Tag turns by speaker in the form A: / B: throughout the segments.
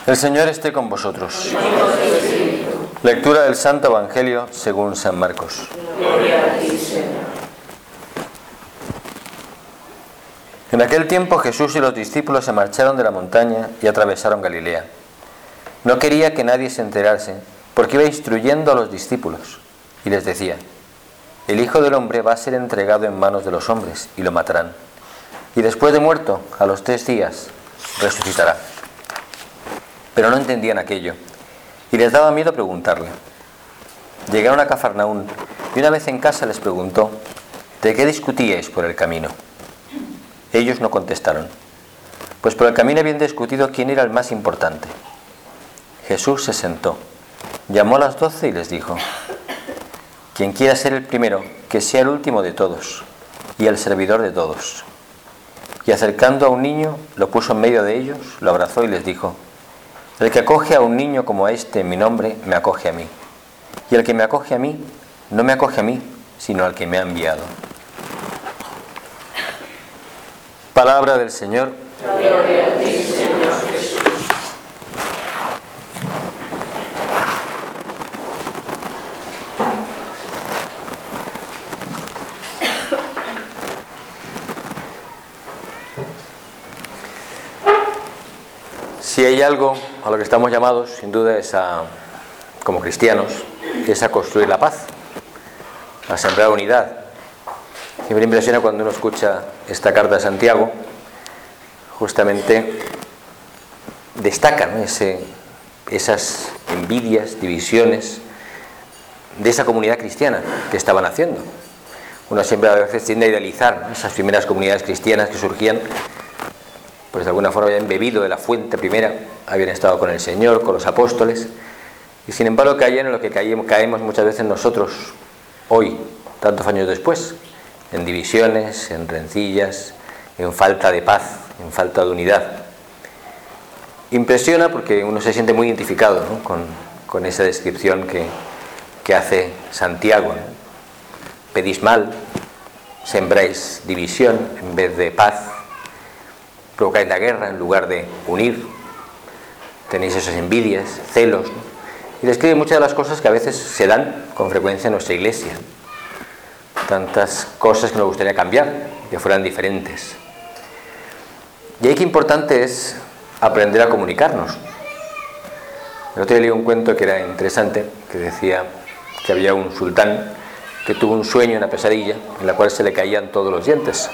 A: El Señor esté con vosotros. Lectura del Santo Evangelio según San Marcos.
B: Gloria a ti, Señor.
A: En aquel tiempo Jesús y los discípulos se marcharon de la montaña y atravesaron Galilea. No quería que nadie se enterase, porque iba instruyendo a los discípulos, y les decía: el Hijo del Hombre va a ser entregado en manos de los hombres, y lo matarán. Y después de muerto, a los 3 días, resucitará. Pero no entendían aquello, y les daba miedo preguntarle. Llegaron a Cafarnaún, y una vez en casa les preguntó: ¿de qué discutíais por el camino? Ellos no contestaron, pues por el camino habían discutido quién era el más importante. Jesús se sentó, llamó a las 12 y les dijo: quien quiera ser el primero, que sea el último de todos, y el servidor de todos. Y acercando a un niño, lo puso en medio de ellos, lo abrazó y les dijo: el que acoge a un niño como a este en mi nombre, me acoge a mí. Y el que me acoge a mí, no me acoge a mí, sino al que me ha enviado. Palabra del Señor.
B: Gloria a ti, Señor Jesús.
A: Si hay algo a lo que estamos llamados, sin duda, es como cristianos, es a construir la paz, a sembrar unidad. Siempre me impresiona cuando uno escucha esta carta de Santiago, justamente destacan, ¿no?, esas envidias, divisiones de esa comunidad cristiana que estaban haciendo. Uno siempre a veces tiende a idealizar, ¿no?, esas primeras comunidades cristianas que surgían, pues de alguna forma habían bebido de la fuente primera, habían estado con el Señor, con los apóstoles, y sin embargo caían en lo que caemos muchas veces nosotros hoy, tantos años después, en divisiones, en rencillas, en falta de paz, en falta de unidad. Impresiona porque uno se siente muy identificado, ¿no?, con esa descripción que hace Santiago, ¿no? Pedís mal, sembráis división en vez de paz, provocáis la guerra en lugar de unir, tenéis esas envidias, celos, ¿no? Y describe muchas de las cosas que a veces se dan con frecuencia en nuestra iglesia. Tantas cosas que nos gustaría cambiar, que fueran diferentes. Y ahí qué importante es aprender a comunicarnos. El otro día leí un cuento que era interesante, que decía que había un sultán que tuvo un sueño, una pesadilla, en la cual se le caían todos los dientes.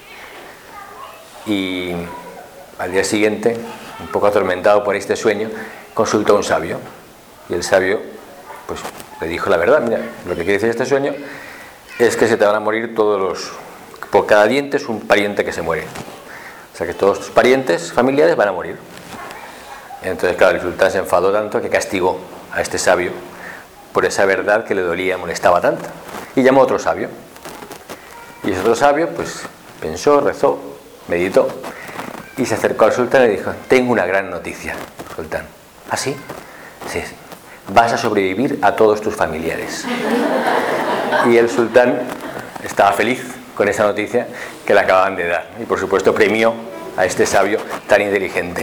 A: Y al día siguiente, un poco atormentado por este sueño, consultó a un sabio. Y el sabio, pues, le dijo la verdad: mira, lo que quiere decir este sueño es que se te van a morir por cada diente es un pariente que se muere. O sea que todos tus parientes familiares van a morir. Entonces, claro, el sultán se enfadó tanto que castigó a este sabio por esa verdad que le dolía, molestaba tanto. Y llamó a otro sabio. Y ese otro sabio, pues, pensó, rezó, meditó y se acercó al sultán y le dijo: tengo una gran noticia, sultán. ¿Ah, sí? Sí. Vas a sobrevivir a todos tus familiares. Y el sultán estaba feliz con esa noticia que le acababan de dar. Y por supuesto premió a este sabio tan inteligente.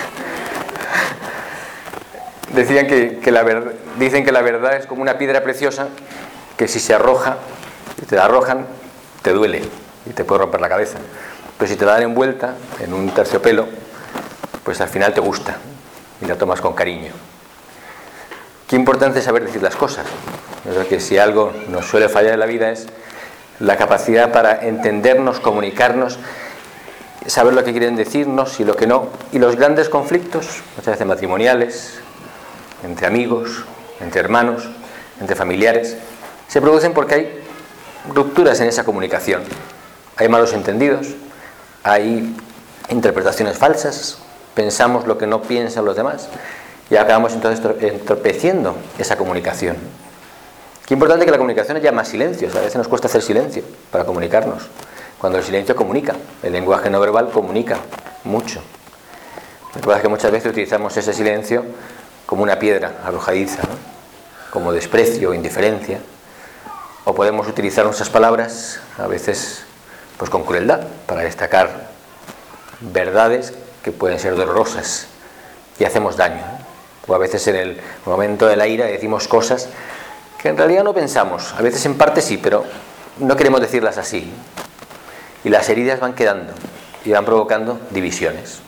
A: Decían dicen que la verdad es como una piedra preciosa que si se arroja, si te la arrojan, te duele y te puede romper la cabeza. Pero si te la dan envuelta en un terciopelo, pues al final te gusta y la tomas con cariño. Qué importante es saber decir las cosas. Yo creo que si algo nos suele fallar en la vida es la capacidad para entendernos, comunicarnos, saber lo que quieren decirnos y lo que no. Y los grandes conflictos, muchas veces matrimoniales, entre amigos, entre hermanos, entre familiares, se producen porque hay rupturas en esa comunicación. Hay malos entendidos, hay interpretaciones falsas, pensamos lo que no piensan los demás y acabamos entonces entorpeciendo esa comunicación. Qué importante que la comunicación haya más silencios. A veces nos cuesta hacer silencio para comunicarnos, cuando el silencio comunica. El lenguaje no verbal comunica mucho. Lo que pasa es que muchas veces utilizamos ese silencio como una piedra arrojadiza, ¿no?, como desprecio o indiferencia. O podemos utilizar nuestras palabras a veces pues con crueldad para destacar verdades que pueden ser dolorosas y hacemos daño, ¿no? O a veces en el momento de la ira decimos cosas que en realidad no pensamos. A veces en parte sí, pero no queremos decirlas así. Y las heridas van quedando y van provocando divisiones.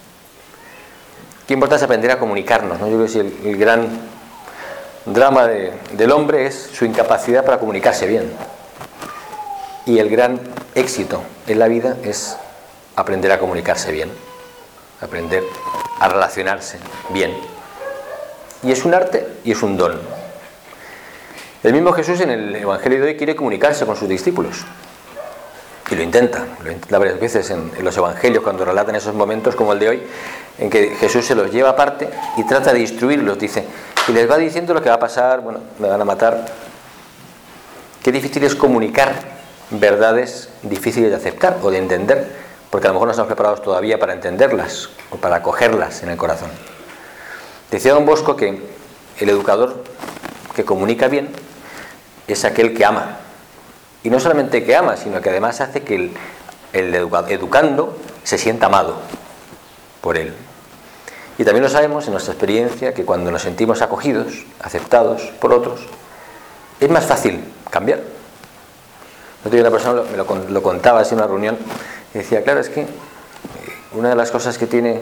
A: Qué importante es aprender a comunicarnos, ¿no? Yo creo que el gran drama del hombre es su incapacidad para comunicarse bien. Y el gran éxito en la vida es aprender a comunicarse bien, aprender a relacionarse bien. Y es un arte y es un don. El mismo Jesús en el Evangelio de hoy quiere comunicarse con sus discípulos. Y lo intenta varias veces en los Evangelios, cuando relatan esos momentos como el de hoy, en que Jesús se los lleva aparte y trata de instruirlos, dice, y les va diciendo lo que va a pasar, bueno, me van a matar. Qué difícil es comunicar verdades difíciles de aceptar o de entender, porque a lo mejor no estamos preparados todavía para entenderlas o para acogerlas en el corazón. Decía Don Bosco que el educador que comunica bien es aquel que ama. Y no solamente que ama, sino que además hace que el educando se sienta amado por él. Y también lo sabemos en nuestra experiencia que cuando nos sentimos acogidos, aceptados por otros, es más fácil cambiar. Otro día una persona lo contaba así en una reunión y decía, claro, es que una de las cosas que tiene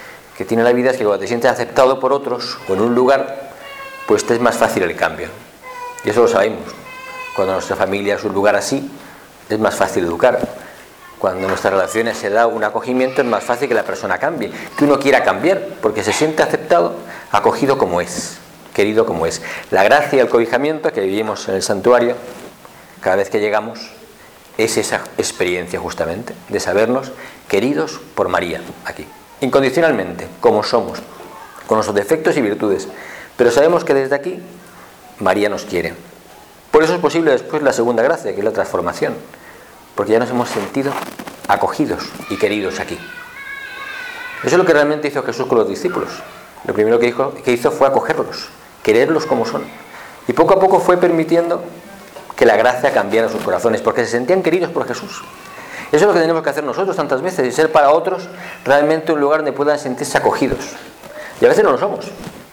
A: la vida es que cuando te sientes aceptado por otros o en un lugar, pues te es más fácil el cambio. Y eso lo sabemos. Cuando nuestra familia es un lugar así, es más fácil educar. Cuando en nuestras relaciones se da un acogimiento, es más fácil que la persona cambie, que uno quiera cambiar, porque se siente aceptado, acogido como es, querido como es. La gracia y el cobijamiento que vivimos en el santuario, cada vez que llegamos, es esa experiencia justamente, de sabernos queridos por María, aquí, incondicionalmente, como somos, con nuestros defectos y virtudes. Pero sabemos que desde aquí, María nos quiere. Por eso es posible después la segunda gracia, que es la transformación, porque ya nos hemos sentido acogidos y queridos aquí. Eso es lo que realmente hizo Jesús con los discípulos. Lo primero que hizo fue acogerlos, quererlos como son. Y poco a poco fue permitiendo que la gracia cambiara sus corazones, porque se sentían queridos por Jesús. Eso es lo que tenemos que hacer nosotros tantas veces, y ser para otros realmente un lugar donde puedan sentirse acogidos. Y a veces no lo somos.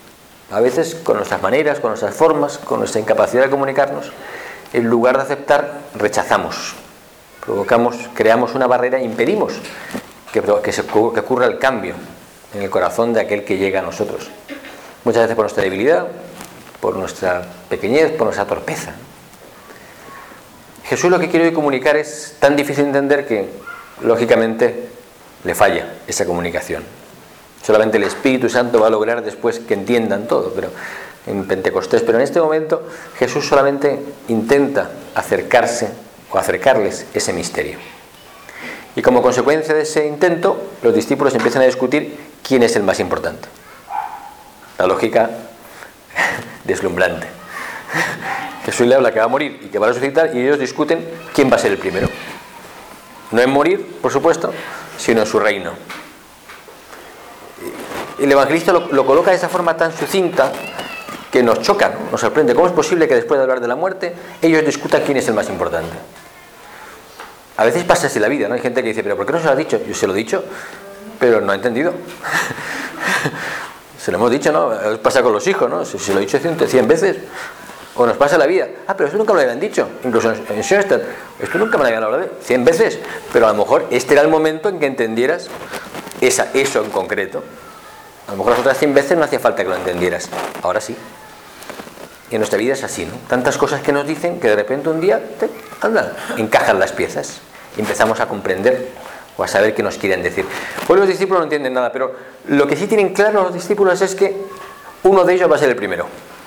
A: A veces con nuestras maneras, con nuestras formas, con nuestra incapacidad de comunicarnos, en lugar de aceptar, rechazamos. Creamos una barrera e impedimos que ocurra el cambio en el corazón de aquel que llega a nosotros. Muchas veces por nuestra debilidad, por nuestra pequeñez, por nuestra torpeza. Jesús lo que quiere hoy comunicar es tan difícil de entender que, lógicamente, le falla esa comunicación. Solamente el Espíritu Santo va a lograr después que entiendan todo, pero en Pentecostés. Pero en este momento Jesús solamente intenta acercarse o acercarles ese misterio. Y como consecuencia de ese intento, los discípulos empiezan a discutir quién es el más importante. La lógica deslumbrante. Jesús le habla que va a morir y que va a resucitar, y ellos discuten quién va a ser el primero. No en morir, por supuesto, sino en su reino. El evangelista lo coloca de esa forma tan sucinta que nos choca, ¿no? Nos sorprende. ¿Cómo es posible que después de hablar de la muerte ellos discutan quién es el más importante? A veces pasa así la vida, ¿no? Hay gente que dice, ¿pero por qué no se lo ha dicho? Yo se lo he dicho, pero no ha entendido. Se lo hemos dicho, ¿no? Pasa con los hijos, ¿no? Se lo he dicho 100 veces. O nos pasa la vida. Ah, pero esto nunca me lo habían dicho. Incluso en Schoenstatt, esto nunca me lo habían hablado 100 veces. Pero a lo mejor este era el momento en que entendieras eso en concreto. A lo mejor las otras 100 veces no hacía falta que lo entendieras. Ahora sí. Y en nuestra vida es así, ¿no? Tantas cosas que nos dicen que de repente un día, encajan las piezas. Y empezamos a comprender o a saber qué nos quieren decir. Pues los discípulos no entienden nada, pero lo que sí tienen claro los discípulos es que uno de ellos va a ser el primero.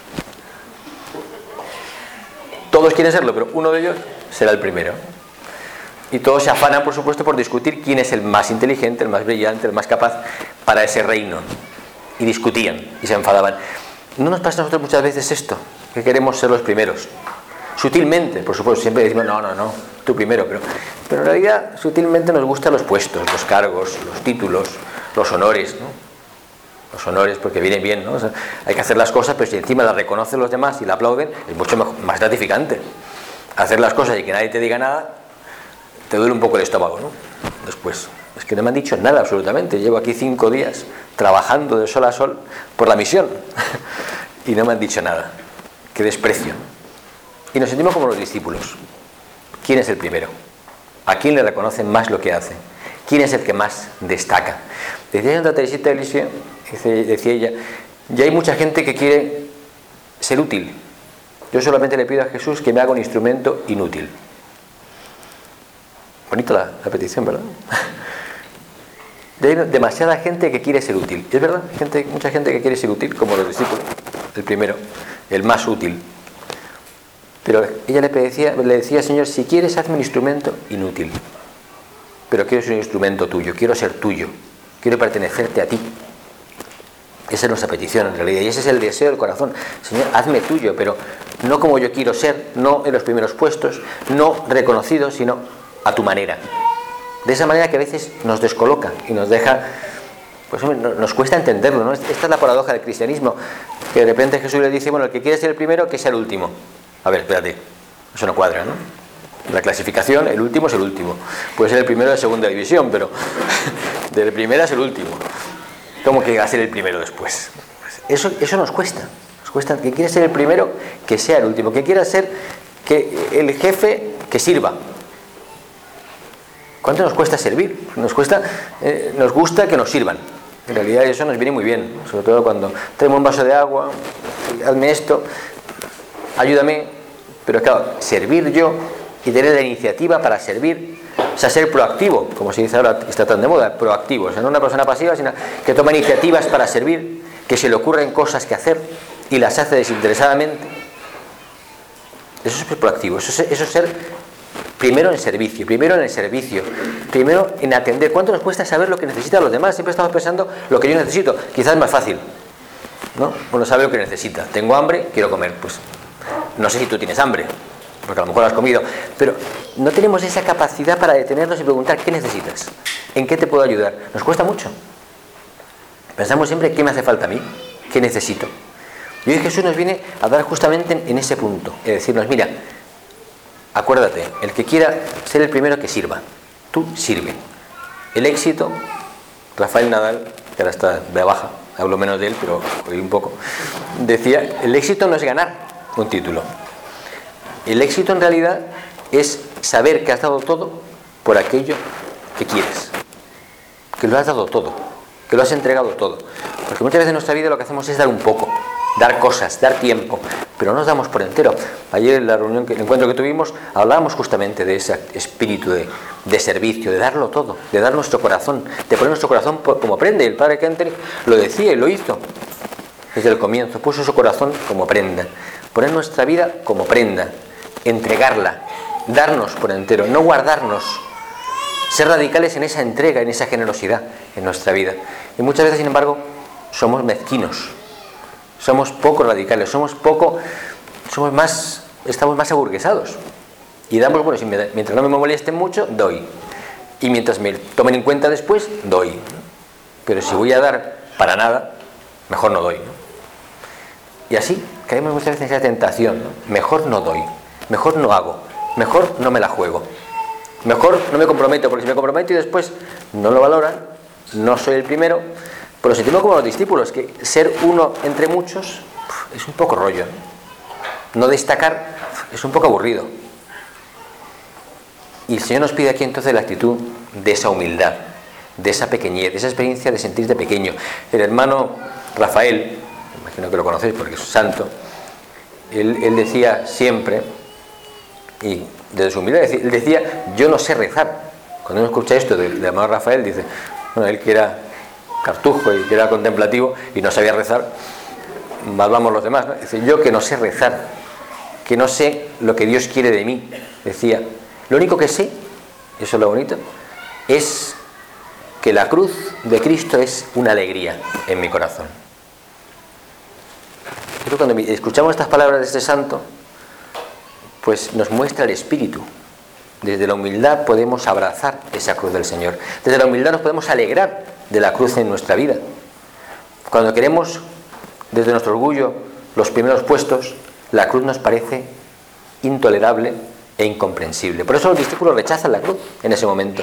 A: Todos quieren serlo, pero uno de ellos será el primero. Y todos se afanan, por supuesto, por discutir quién es el más inteligente, el más brillante, el más capaz para ese reino. Y discutían y se enfadaban. ¿No nos pasa a nosotros muchas veces esto? Que queremos ser los primeros. Sutilmente, por supuesto, siempre decimos, no, tú primero. Pero en realidad, sutilmente nos gustan los puestos, los cargos, los títulos, los honores, ¿no? Los honores, porque vienen bien, ¿no? O sea, hay que hacer las cosas, pero si encima las reconocen los demás y la aplauden, es mucho más gratificante. Hacer las cosas y que nadie te diga nada, te duele un poco el estómago, ¿no? Después, Es que no me han dicho nada absolutamente. Llevo aquí 5 días trabajando de sol a sol por la misión y no me han dicho nada. Qué desprecio. Y nos sentimos como los discípulos. ¿Quién es el primero? ¿A quién le reconocen más lo que hace? ¿Quién es el que más destaca? Decía Santa Teresita de Lisieux, decía ella, ya hay mucha gente que quiere ser útil. Yo solamente le pido a Jesús que me haga un instrumento inútil. Bonita la petición, ¿verdad? Hay demasiada gente que quiere ser útil. Es verdad, mucha gente que quiere ser útil, como los discípulos. El primero, el más útil. Pero ella le decía, Señor, si quieres, hazme un instrumento inútil. Pero quiero ser un instrumento tuyo, quiero ser tuyo, quiero pertenecerte a ti. Esa es nuestra petición en realidad, y ese es el deseo del corazón. Señor, hazme tuyo, pero no como yo quiero ser, no en los primeros puestos, no reconocido, sino a tu manera. De esa manera que a veces nos descoloca y nos deja, pues nos cuesta entenderlo, ¿no? Esta es la paradoja del cristianismo, que de repente Jesús le dice, bueno, el que quiere ser el primero, que sea el último. A ver, espérate, eso no cuadra, ¿no? La clasificación, el último es el último. Puede ser el primero de segunda división, pero de la primera es el último. ¿Cómo que va a ser el primero después? Eso nos cuesta. Nos cuesta que quiere ser el primero, que sea el último. Que quiera ser el jefe, que sirva. ¿Cuánto nos cuesta servir? Nos gusta que nos sirvan. En realidad eso nos viene muy bien. Sobre todo cuando tenemos un vaso de agua, hazme esto, ayúdame. Pero claro, servir yo y tener la iniciativa para servir, o sea, ser proactivo, como se dice ahora, está tan de moda, proactivo, o sea, no una persona pasiva, sino que toma iniciativas para servir, que se le ocurren cosas que hacer y las hace desinteresadamente. Eso es ser proactivo, eso es ser primero en el servicio, primero en atender. ¿Cuánto nos cuesta saber lo que necesitan los demás? Siempre estamos pensando lo que yo necesito, quizás es más fácil, ¿no? Uno sabe lo que necesita, tengo hambre, quiero comer, pues no sé si tú tienes hambre, porque a lo mejor lo has comido, pero no tenemos esa capacidad para detenernos y preguntar ¿qué necesitas? ¿En qué te puedo ayudar? Nos cuesta mucho. Pensamos siempre ¿qué me hace falta a mí? ¿Qué necesito? Y hoy Jesús nos viene a dar justamente en ese punto, es decirnos, mira, acuérdate, el que quiera ser el primero que sirva, tú sirve. El éxito, Rafael Nadal, que ahora está de baja, hablo menos de él, pero oí un poco, decía, el éxito no es ganar un título. El éxito en realidad es saber que has dado todo por aquello que quieres, que lo has dado todo, que lo has entregado todo. Porque muchas veces en nuestra vida lo que hacemos es dar un poco, dar cosas, dar tiempo, pero no nos damos por entero. Ayer en la reunión, el encuentro que tuvimos, hablábamos justamente de ese espíritu de servicio, de darlo todo, de dar nuestro corazón, de poner nuestro corazón como prenda. El padre Kentenich lo decía y lo hizo desde el comienzo, puso su corazón como prenda, poner nuestra vida como prenda, entregarla, darnos por entero, no guardarnos, ser radicales en esa entrega, en esa generosidad en nuestra vida. Y muchas veces, sin embargo, somos mezquinos, somos poco radicales, estamos más aburguesados. Y damos, bueno, mientras no me molesten mucho, doy. Y mientras me tomen en cuenta después, doy. Pero si voy a dar para nada, mejor no doy, ¿no? Y así caemos muchas veces en esa tentación, ¿no? Mejor no doy, mejor no hago, mejor no me la juego, mejor no me comprometo, porque si me comprometo y después no lo valoran, no soy el primero. Pero nos sentimos como los discípulos, que ser uno entre muchos es un poco rollo, ¿no? No destacar es un poco aburrido. Y el Señor nos pide aquí entonces la actitud de esa humildad, de esa pequeñez, de esa experiencia de sentirte pequeño. El hermano Rafael, imagino que lo conocéis porque es santo, él decía siempre, y desde su humildad, él decía, yo no sé rezar. Cuando uno escucha esto del hermano Rafael, dice, bueno, él que era cartujo y que era contemplativo y no sabía rezar, más vamos los demás, ¿no? Dice, yo que no sé rezar, que no sé lo que Dios quiere de mí, decía, lo único que sé, eso es lo bonito, es que la cruz de Cristo es una alegría en mi corazón. Creo que cuando escuchamos estas palabras de este santo, pues nos muestra el espíritu. Desde la humildad podemos abrazar esa cruz del Señor. Desde la humildad nos podemos alegrar de la cruz en nuestra vida. Cuando queremos, desde nuestro orgullo, los primeros puestos, la cruz nos parece intolerable e incomprensible. Por eso los discípulos rechazan la cruz en ese momento.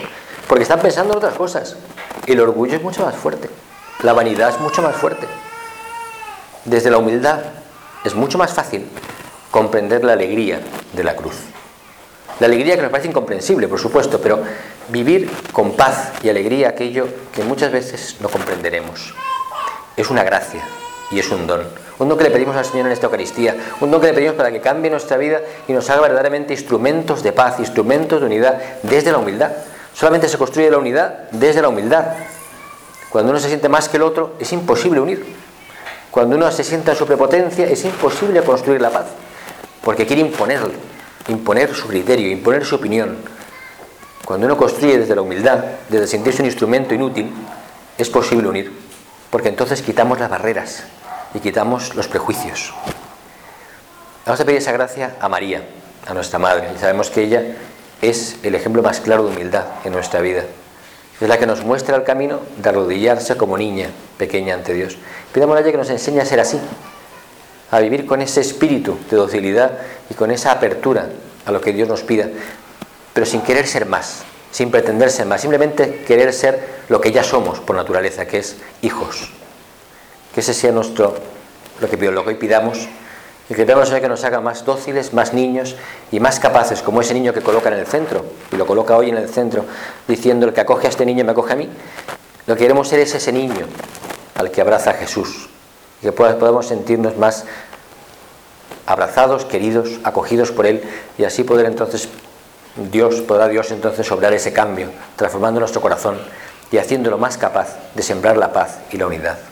A: porque están pensando en otras cosas. El orgullo es mucho más fuerte, la vanidad es mucho más fuerte. Desde la humildad es mucho más fácil comprender la alegría de la cruz. La alegría que nos parece incomprensible, por supuesto, pero vivir con paz y alegría aquello que muchas veces no comprenderemos. Es una gracia y es un don que le pedimos al Señor en esta Eucaristía, un don que le pedimos para que cambie nuestra vida y nos haga verdaderamente instrumentos de paz, instrumentos de unidad desde la humildad. Solamente se construye la unidad desde la humildad. Cuando uno se siente más que el otro, es imposible unir. Cuando uno se sienta en su prepotencia, es imposible construir la paz, porque quiere imponer su criterio, imponer su opinión. Cuando uno construye desde la humildad, desde sentirse un instrumento inútil, es posible unir, porque entonces quitamos las barreras y quitamos los prejuicios. Vamos a pedir esa gracia a María, a nuestra Madre, y sabemos que ella es el ejemplo más claro de humildad en nuestra vida. Es la que nos muestra el camino de arrodillarse como niña pequeña ante Dios. Pidámosle a ella que nos enseñe a ser así, a vivir con ese espíritu de docilidad y con esa apertura a lo que Dios nos pida, pero sin querer ser más, sin pretender ser más, simplemente querer ser lo que ya somos por naturaleza, que es hijos. Que ese sea lo que hoy pidamos, y que pidamos que nos haga más dóciles, más niños y más capaces, como ese niño que coloca en el centro, y lo coloca hoy en el centro, diciendo: el que acoge a este niño me acoge a mí. Lo que queremos ser es ese niño al que abraza a Jesús, y que podamos sentirnos más abrazados, queridos, acogidos por Él, y así podrá Dios entonces obrar ese cambio, transformando nuestro corazón y haciéndolo más capaz de sembrar la paz y la unidad.